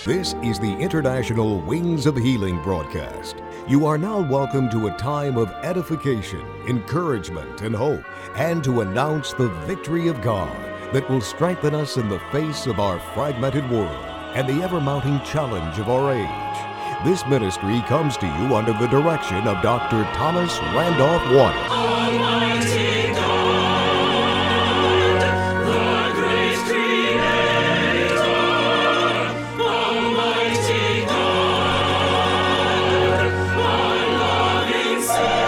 This is the International Wings of Healing broadcast. You are now welcome to a time of edification, encouragement, and hope, and to announce the victory of God that will strengthen us in the face of our fragmented world and the ever-mounting challenge of our age. This ministry comes to you under the direction of Dr. Thomas Randolph Waters. Almighty God, the great Creator, Almighty God, our loving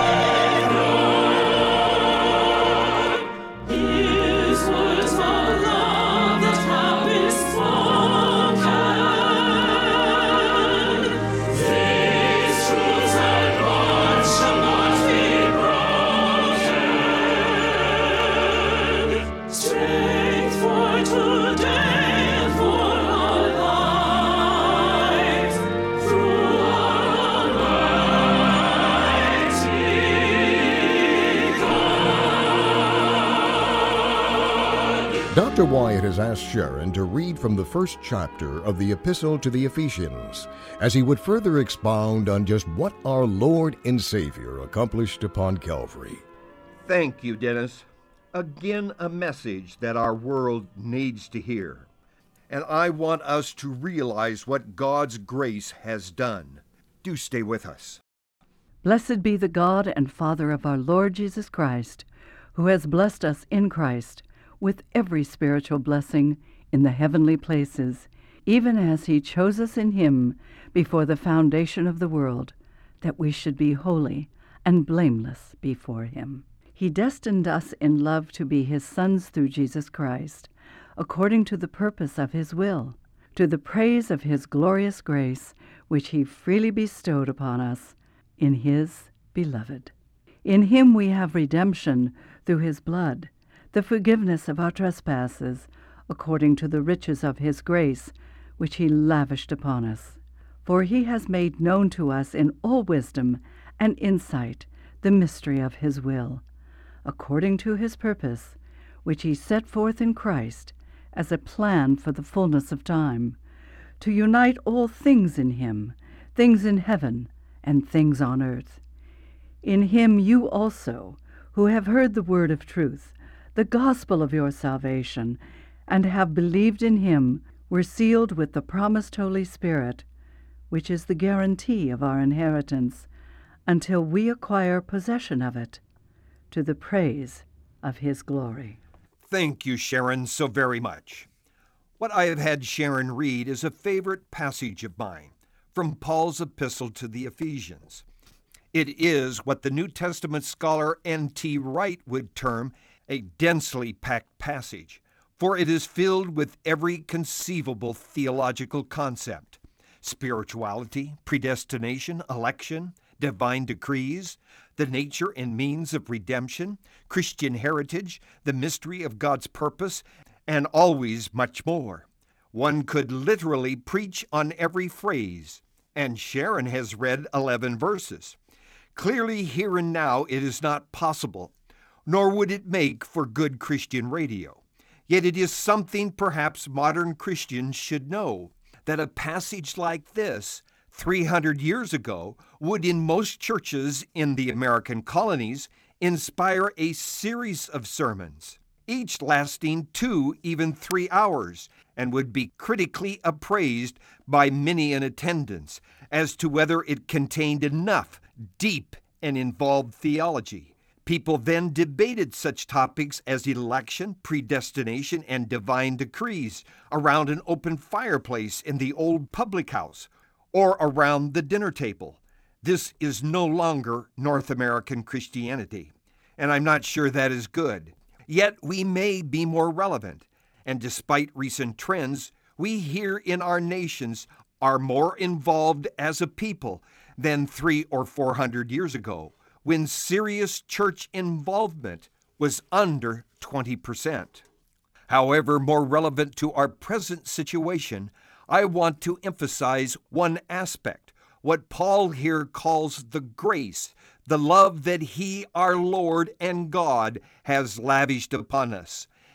Savior, His words of love that have been spoken, these truths and bonds shall not be broken. Strength for today and for our lives, through our Almighty God. Dr. Wyatt has asked Sharon to read from the first chapter of the Epistle to the Ephesians, as he would further expound on just what our Lord and Savior accomplished upon Calvary. Thank you, Dennis. Again, a message that our world needs to hear. And I want us to realize what God's grace has done. Do stay with us. Blessed be the God and Father of our Lord Jesus Christ, who has blessed us in Christ with every spiritual blessing in the heavenly places, even as he chose us in him before the foundation of the world, that we should be holy and blameless before him. He destined us in love to be his sons through Jesus Christ, according to the purpose of his will, to the praise of his glorious grace, which he freely bestowed upon us in his beloved. In him we have redemption through his blood, the forgiveness of our trespasses, according to the riches of his grace, which he lavished upon us. For he has made known to us in all wisdom and insight the mystery of his will, according to his purpose, which he set forth in Christ as a plan for the fullness of time, to unite all things in him, things in heaven and things on earth. In him you also, who have heard the word of truth, the gospel of your salvation, and have believed in him, were sealed with the promised Holy Spirit, which is the guarantee of our inheritance, until we acquire possession of it, to the praise of his glory. Thank you, Sharon, so very much. What I have had Sharon read is a favorite passage of mine from Paul's epistle to the Ephesians. It is what the New Testament scholar N.T. Wright would term a densely packed passage, for it is filled with every conceivable theological concept: spirituality, predestination, election, divine decrees, the nature and means of redemption, Christian heritage, the mystery of God's purpose, and always much more. One could literally preach on every phrase, and Sharon has read 11 verses. Clearly, here and now, it is not possible, nor would it make for good Christian radio. Yet it is something perhaps modern Christians should know, that a passage like this, 300 years ago, would in most churches in the American colonies inspire a series of sermons, each lasting 2, even 3 hours, and would be critically appraised by many in attendance as to whether it contained enough deep and involved theology. People then debated such topics as election, predestination, and divine decrees around an open fireplace in the old public house or around the dinner table. This is no longer North American Christianity, and I'm not sure that is good. Yet we may be more relevant, and despite recent trends, we here in our nations are more involved as a people than 300 or 400 years ago, when serious church involvement was under 20%. However, more relevant to our present situation, I want to emphasize one aspect, what Paul here calls the grace, the love that he, our Lord and God, has lavished upon us.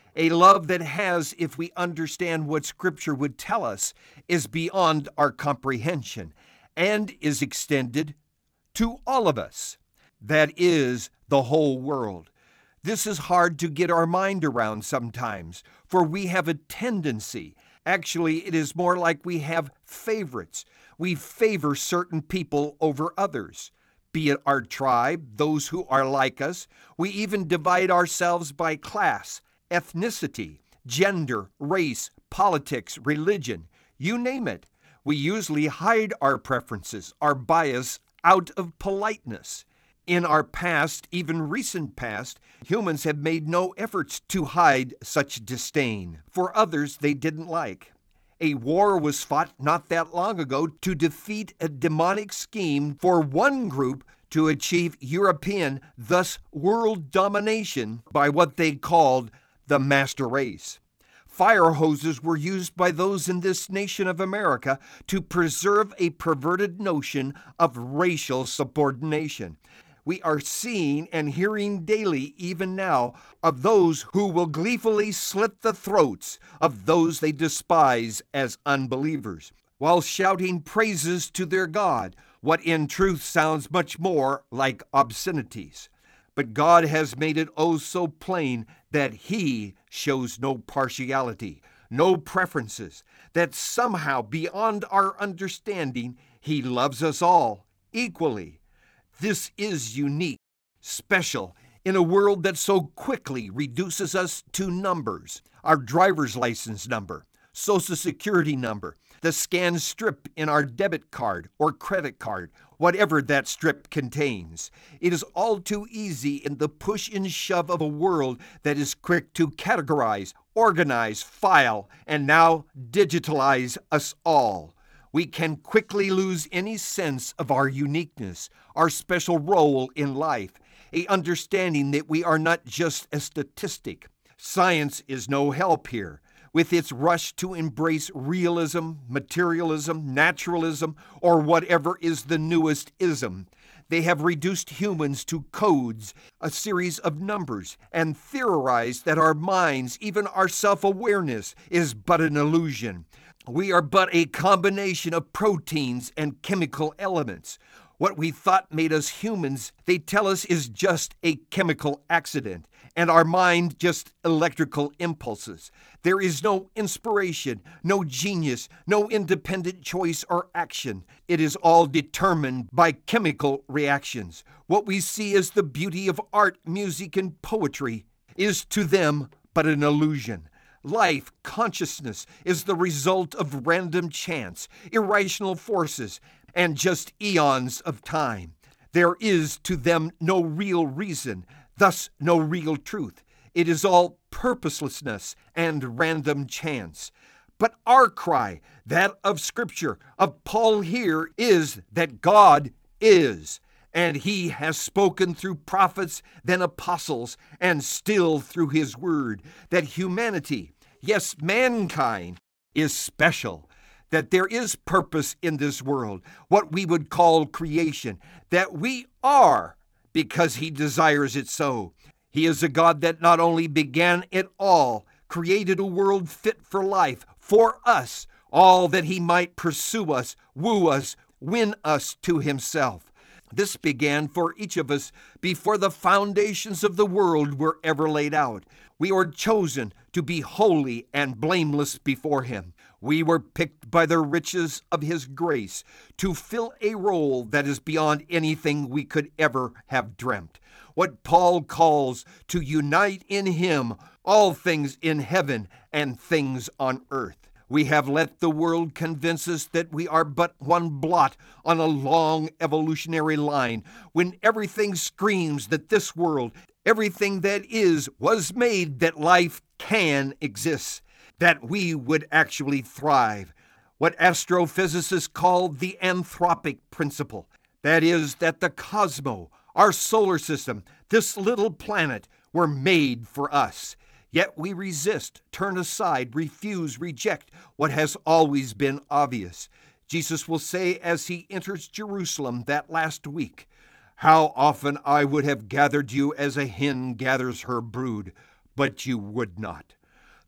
a love that has, if we understand what Scripture would tell us, is beyond our comprehension and is extended to all of us. That is the whole world. This is hard to get our mind around sometimes, for we have a tendency. Actually, it is more like we have favorites. We favor certain people over others, be it our tribe, those who are like us. We even divide ourselves by class, ethnicity, gender, race, politics, religion, you name it. We usually hide our preferences, our bias, out of politeness. In our past, even recent past, humans have made no efforts to hide such disdain for others they didn't like. A war was fought not that long ago to defeat a demonic scheme for one group to achieve European, thus world domination by what they called the master race. Fire hoses were used by those in this nation of America to preserve a perverted notion of racial subordination. We are seeing and hearing daily, even now, of those who will gleefully slit the throats of those they despise as unbelievers, while shouting praises to their God, what in truth sounds much more like obscenities. But God has made it oh so plain that He shows no partiality, no preferences, that somehow beyond our understanding, He loves us all equally. This is unique, special, in a world that so quickly reduces us to numbers. Our driver's license number, Social Security number, the scanned strip in our debit card or credit card, whatever that strip contains. It is all too easy in the push and shove of a world that is quick to categorize, organize, file, and now digitalize us all. We can quickly lose any sense of our uniqueness, our special role in life, a understanding that we are not just a statistic. Science is no help here. With its rush to embrace realism, materialism, naturalism, or whatever is the newest ism, they have reduced humans to codes, a series of numbers, and theorized that our minds, even our self-awareness, is but an illusion. We are but a combination of proteins and chemical elements. What we thought made us humans, they tell us, is just a chemical accident, and our mind just electrical impulses. There is no inspiration, no genius, no independent choice or action. It is all determined by chemical reactions. What we see as the beauty of art, music, and poetry is to them but an illusion. Life, consciousness, is the result of random chance, irrational forces, and just eons of time. There is to them no real reason, thus no real truth. It is all purposelessness and random chance. But our cry, that of Scripture, of Paul here, is that God is. And He has spoken through prophets, then apostles, and still through His word, that humanity, yes, mankind, is special, that there is purpose in this world, what we would call creation, that we are because He desires it so. He is a God that not only began it all, created a world fit for life, for us, all that He might pursue us, woo us, win us to Himself. This began for each of us before the foundations of the world were ever laid out. We were chosen to be holy and blameless before Him. We were picked by the riches of His grace to fill a role that is beyond anything we could ever have dreamt. What Paul calls to unite in Him all things in heaven and things on earth. We have let the world convince us that we are but one blot on a long evolutionary line, when everything screams that this world, everything that is, was made that life can exist, that we would actually thrive. What astrophysicists call the anthropic principle, that is, that the cosmos, our solar system, this little planet, were made for us. Yet we resist, turn aside, refuse, reject what has always been obvious. Jesus will say as He enters Jerusalem that last week, "How often I would have gathered you as a hen gathers her brood, but you would not."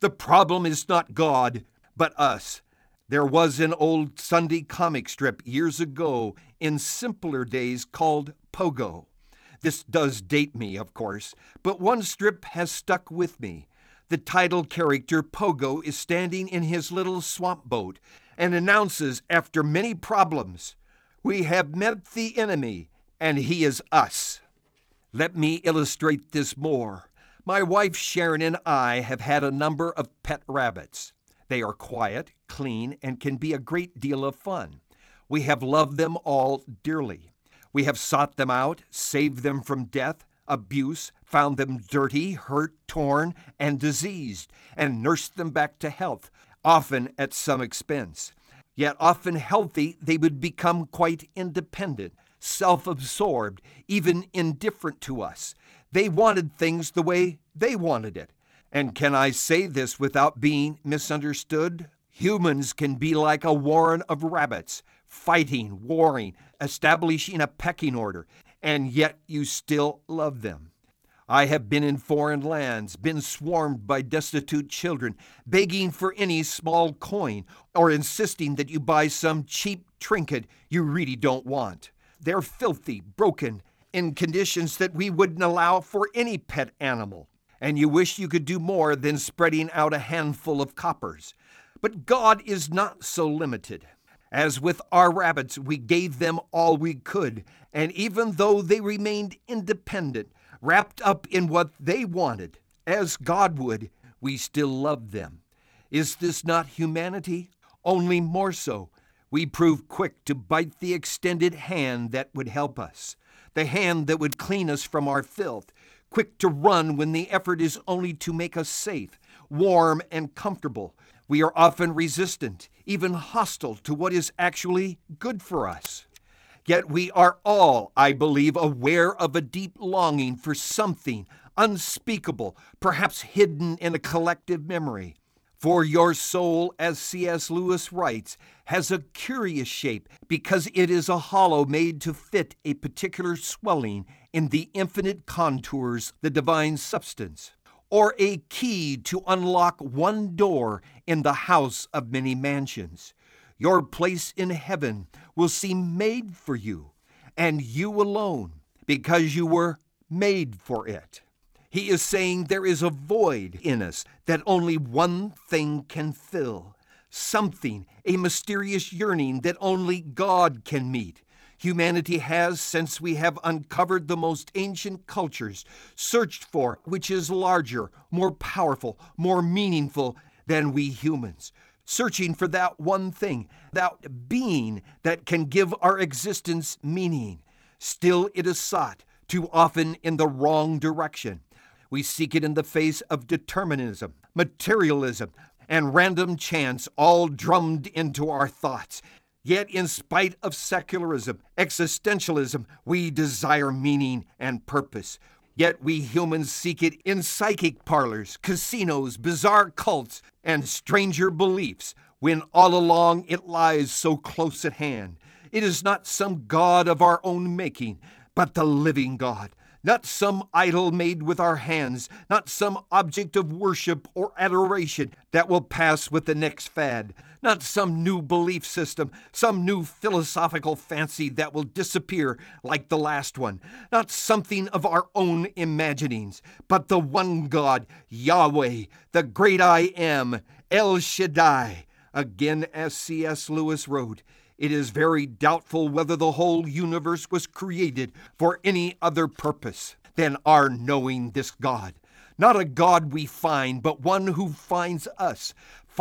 The problem is not God, but us. There was an old Sunday comic strip years ago in simpler days called Pogo. This does date me, of course, but one strip has stuck with me. The title character, Pogo, is standing in his little swamp boat and announces after many problems, "We have met the enemy, and he is us." Let me illustrate this more. My wife Sharon and I have had a number of pet rabbits. They are quiet, clean, and can be a great deal of fun. We have loved them all dearly. We have sought them out, saved them from death, abuse, found them dirty, hurt, torn, and diseased, and nursed them back to health, often at some expense. Yet often healthy, they would become quite independent, self-absorbed, even indifferent to us. They wanted things the way they wanted it. And can I say this without being misunderstood? Humans can be like a warren of rabbits, fighting, warring, establishing a pecking order, and yet you still love them. I have been in foreign lands, been swarmed by destitute children, begging for any small coin or insisting that you buy some cheap trinket you really don't want. They're filthy, broken, in conditions that we wouldn't allow for any pet animal. And you wish you could do more than spreading out a handful of coppers. But God is not so limited. As with our rabbits, we gave them all we could, and even though they remained independent, wrapped up in what they wanted, as God would, we still loved them. Is this not humanity? Only more so. We prove quick to bite the extended hand that would help us, the hand that would clean us from our filth, quick to run when the effort is only to make us safe, warm, and comfortable. We are often resistant, even hostile to what is actually good for us. Yet we are all, I believe, aware of a deep longing for something unspeakable, perhaps hidden in a collective memory. For your soul, as C.S. Lewis writes, has a curious shape because it is a hollow made to fit a particular swelling in the infinite contours, the divine substance, or a key to unlock one door in the house of many mansions. Your place in heaven will seem made for you, and you alone, because you were made for it. He is saying there is a void in us that only one thing can fill, something, a mysterious yearning that only God can meet. Humanity has, since we have uncovered the most ancient cultures, searched for which is larger, more powerful, more meaningful than we humans, searching for that one thing, that being that can give our existence meaning. Still it is sought, too often in the wrong direction. We seek it in the face of determinism, materialism, and random chance all drummed into our thoughts. Yet in spite of secularism, existentialism, we desire meaning and purpose. Yet we humans seek it in psychic parlors, casinos, bizarre cults, and stranger beliefs, when all along it lies so close at hand. It is not some god of our own making, but the living God. Not some idol made with our hands, not some object of worship or adoration that will pass with the next fad, not some new belief system, some new philosophical fancy that will disappear like the last one, not something of our own imaginings, but the one God, Yahweh, the great I Am, El Shaddai. Again, as C.S. Lewis wrote, it is very doubtful whether the whole universe was created for any other purpose than our knowing this God. Not a God we find, but one who finds us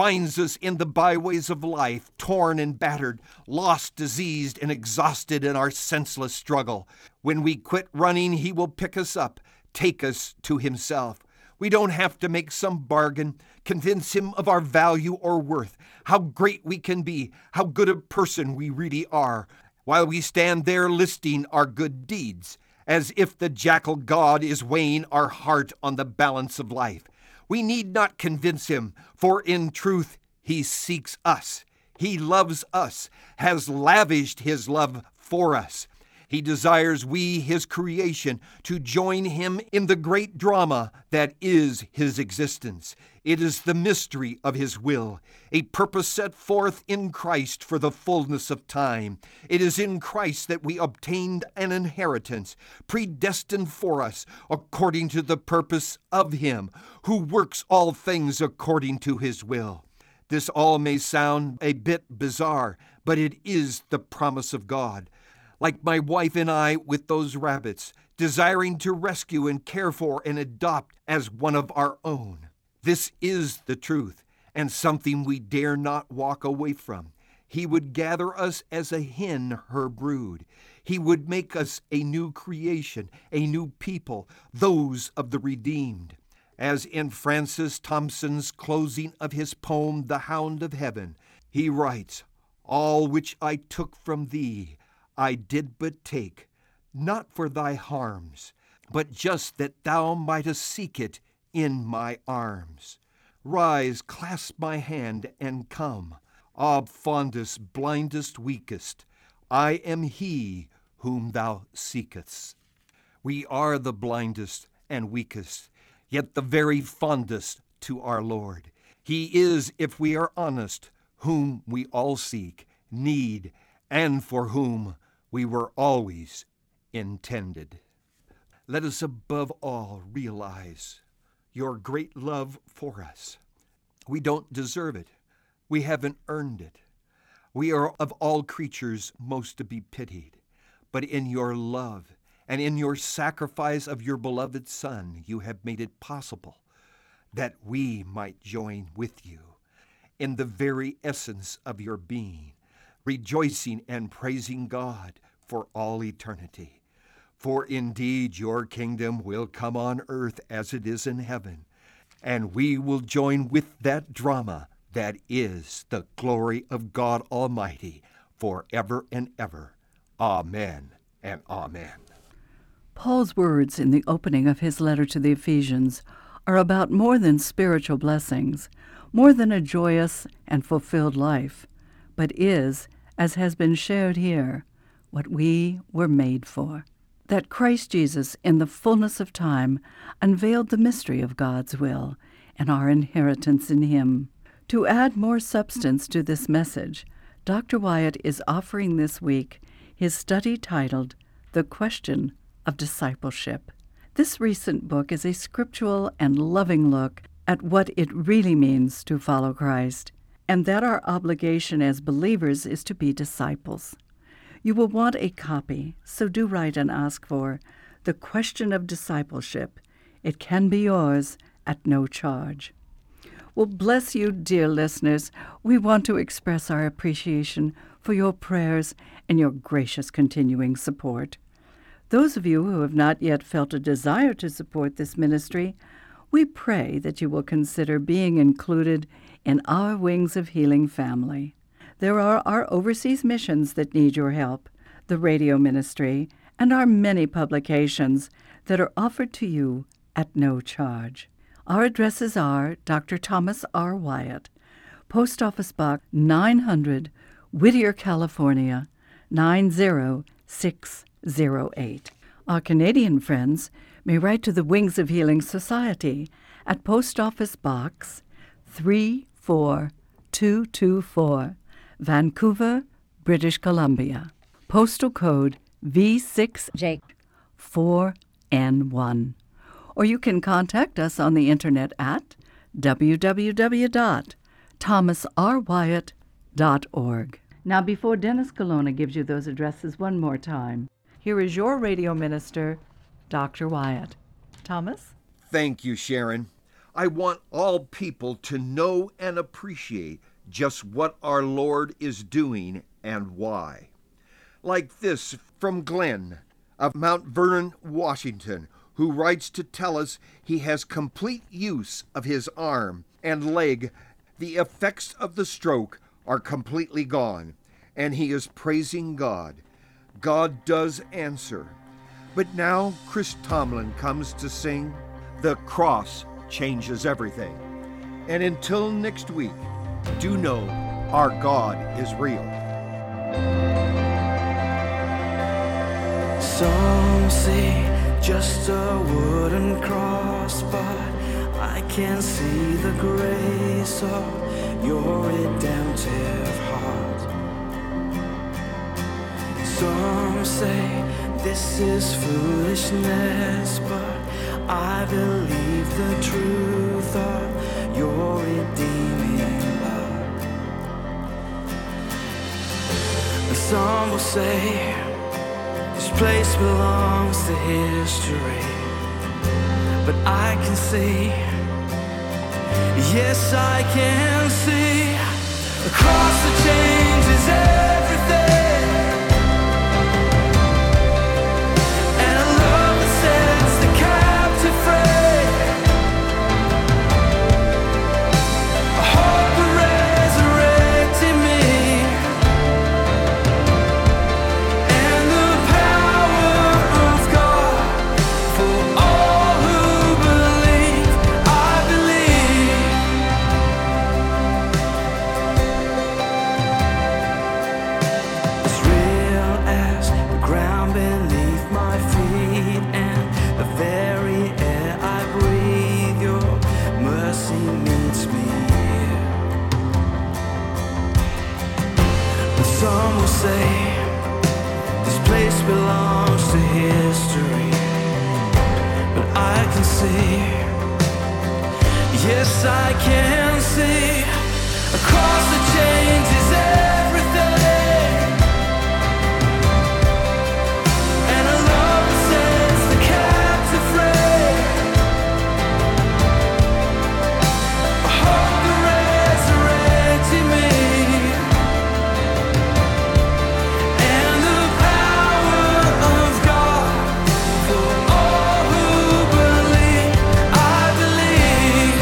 in the byways of life, torn and battered, lost, diseased, and exhausted in our senseless struggle. When we quit running, he will pick us up, take us to himself. We don't have to make some bargain, convince him of our value or worth, how great we can be, how good a person we really are, while we stand there listing our good deeds, as if the jackal God is weighing our heart on the balance of life. We need not convince him, for in truth he seeks us. He loves us, has lavished his love for us. He desires we, his creation, to join him in the great drama that is his existence. It is the mystery of his will, a purpose set forth in Christ for the fullness of time. It is in Christ that we obtained an inheritance, predestined for us according to the purpose of him who works all things according to his will. This all may sound a bit bizarre, but it is the promise of God. Like my wife and I with those rabbits, desiring to rescue and care for and adopt as one of our own. This is the truth, and something we dare not walk away from. He would gather us as a hen her brood. He would make us a new creation, a new people, those of the redeemed. As in Francis Thompson's closing of his poem, The Hound of Heaven, he writes, "All which I took from thee, I did but take, not for thy harms, but just that thou mightest seek it in my arms. Rise, clasp my hand, and come. Ah, fondest, blindest, weakest, I am he whom thou seekest." We are the blindest and weakest, yet the very fondest to our Lord. He is, if we are honest, whom we all seek, need, and for whom we were always intended. Let us above all realize your great love for us. We don't deserve it. We haven't earned it. We are of all creatures most to be pitied. But in your love and in your sacrifice of your beloved Son, you have made it possible that we might join with you in the very essence of your being, rejoicing and praising God for all eternity. For indeed your kingdom will come on earth as it is in heaven, and we will join with that drama that is the glory of God Almighty forever and ever. Amen and amen. Paul's words in the opening of his letter to the Ephesians are about more than spiritual blessings, more than a joyous and fulfilled life, but is, as has been shared here, what we were made for. That Christ Jesus, in the fullness of time, unveiled the mystery of God's will and our inheritance in him. To add more substance to this message, Dr. Wyatt is offering this week his study titled The Question of Discipleship. This recent book is a scriptural and loving look at what it really means to follow Christ, and that our obligation as believers is to be disciples. You will want a copy, so do write and ask for The Question of Discipleship. It can be yours at no charge. Well, bless you, dear listeners. We want to express our appreciation for your prayers and your gracious continuing support. Those of you who have not yet felt a desire to support this ministry, we pray that you will consider being included in our Wings of Healing family. There are our overseas missions that need your help, the radio ministry, and our many publications that are offered to you at no charge. Our addresses are Dr. Thomas R. Wyatt, Post Office Box 900, Whittier, California, 90608. Our Canadian friends may write to the Wings of Healing Society at Post Office Box 34224, Vancouver, British Columbia. Postal code V6J4N1. Or you can contact us on the internet at www.thomasrwyatt.org. Now, before Dennis Colonna gives you those addresses one more time, here is your radio minister, Dr. Wyatt. Thomas? Thank you, Sharon. I want all people to know and appreciate just what our Lord is doing and why. Like this from Glenn of Mount Vernon, Washington, who writes to tell us he has complete use of his arm and leg. The effects of the stroke are completely gone, and he is praising God. God does answer. But now Chris Tomlin comes to sing, "The Cross Changes Everything." And until next week, do know our God is real. Some say just a wooden cross, but I can see the grace of your redemptive heart. Some say this is foolishness, but I believe the truth of your redeeming love. And some will say this place belongs to history, but I can see, yes I can see, a cross that changes everything, and a love that sets the captive free, a hope that resurrected me, and the power of God for all who believe. I believe. As real as the ground beneath my feet and the very air I breathe, your mercy meets me here. And some will say this place belongs to history, but I can see, yes I can see, a cross that changes everything, and a love that sets the captive free, a hope that resurrected me, and the power of God for all who believe. I believe.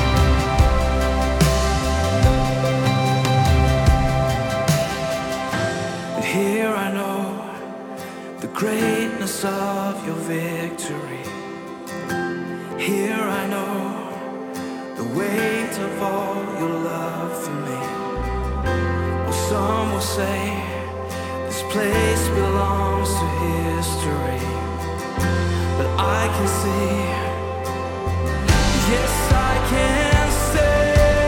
And here I know the greatness of your victory. Here I know the weight of all your love for me. Well, some will say this place belongs to history, but I can see, yes I can say,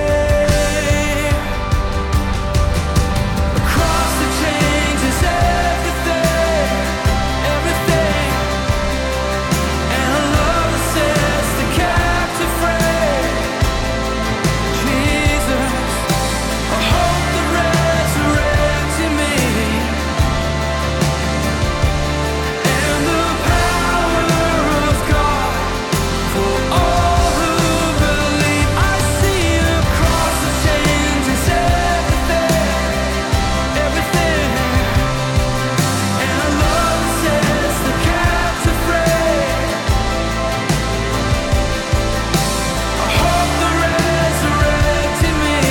a cross that changes everything, everything, and a love that sets the captive free. Jesus, a hope that resurrected me, and the power of God for all who believe. I see a cross that changes everything, everything, and a love that sets the captive free, a hope that resurrected me,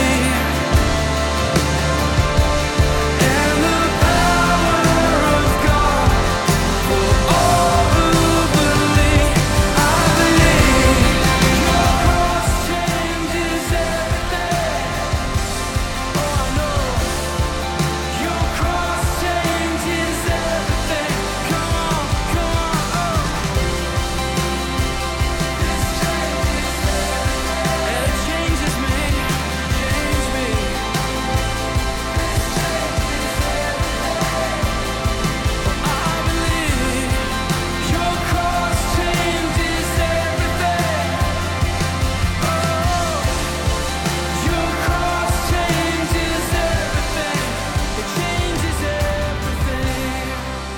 and the power of God for all who believe. I believe your cross changes everything. Oh, I know your cross changes everything. Come on, come on, and it changes me, changes me. I believe your cross changes everything. Oh, your cross changes everything. It changes everything.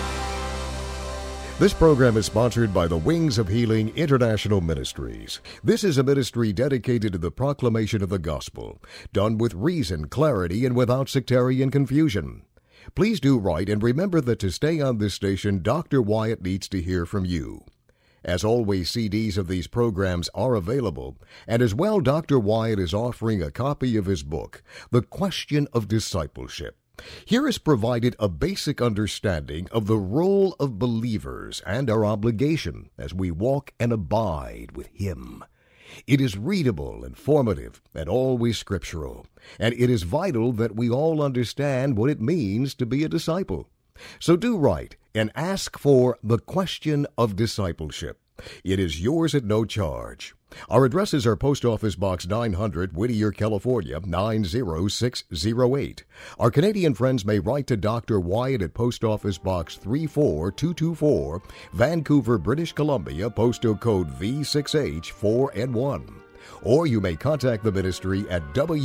This program is sponsored by the Wings of Healing International Ministries. This is a ministry dedicated to the proclamation of the gospel, done with reason, clarity, and without sectarian confusion. Please do write and remember that to stay on this station, Dr. Wyatt needs to hear from you. As always, CDs of these programs are available, and as well, Dr. Wyatt is offering a copy of his book, The Question of Discipleship. Here is provided a basic understanding of the role of believers and our obligation as we walk and abide with Him. It is readable, informative, and always scriptural, and it is vital that we all understand what it means to be a disciple. So do write and ask for The Question of Discipleship. It is yours at no charge. Our addresses are Post Office Box 900, Whittier, California, 90608. Our Canadian friends may write to Dr. Wyatt at Post Office Box 34224, Vancouver, British Columbia, postal code V6H4N1. Or you may contact the ministry at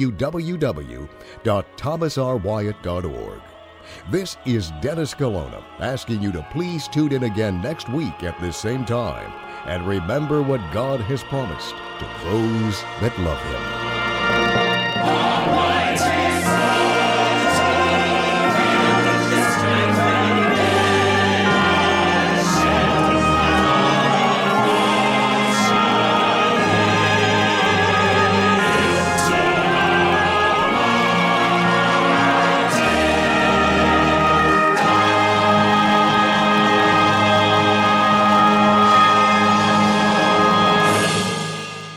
www.thomasrwyatt.org. This is Dennis Colonna asking you to please tune in again next week at this same time. And remember what God has promised to those that love Him. Almighty